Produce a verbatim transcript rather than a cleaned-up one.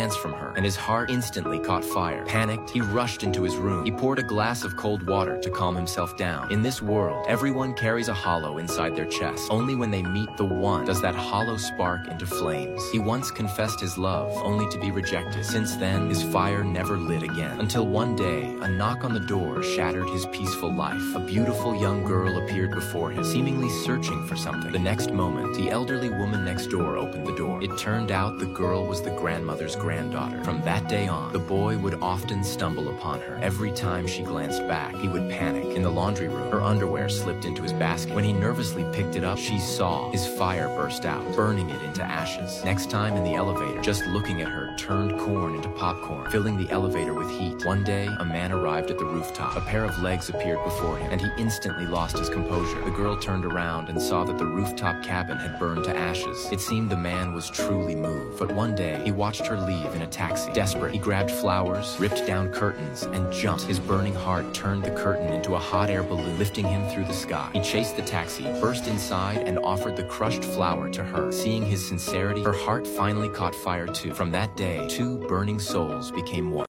glance from her, and his heart instantly caught fire. Panicked, he rushed into his room. He poured a glass of cold water to calm himself down. In this world, everyone carries a hollow inside their chest. Only when they meet the one does that hollow spark into flames. He once confessed his love, only to be rejected. Since then, his fire never lit again. Until one day, a knock on the door shattered his peaceful life. A beautiful young girl appeared before him, seemingly searching for something. The next moment, the elderly woman next door opened the door. It turned out the girl was the grandmother's granddaughter. From that day on, the boy would often stumble upon her. Every time she glanced back, he would panic. In the laundry room, her underwear slipped into his basket. When he nervously picked it up, she saw his fire burst out, burning it into ashes. Next time in the elevator, just looking at her turned corn into popcorn, filling the elevator with heat. One day, a man arrived at the rooftop. A pair of legs appeared before him, and he instantly lost his composure. The girl turned around and saw that the rooftop cabin had burned to ashes. It seemed the man was truly moved. But one day, he watched her leave in a taxi. Desperate, he grabbed flowers, ripped down curtains, and jumped. His burning heart turned the curtain into a hot air balloon, lifting him through the sky. He chased the taxi, burst inside, and offered the crushed flower to her. Seeing his sincerity, her heart finally caught fire too. From that day, two burning souls became one.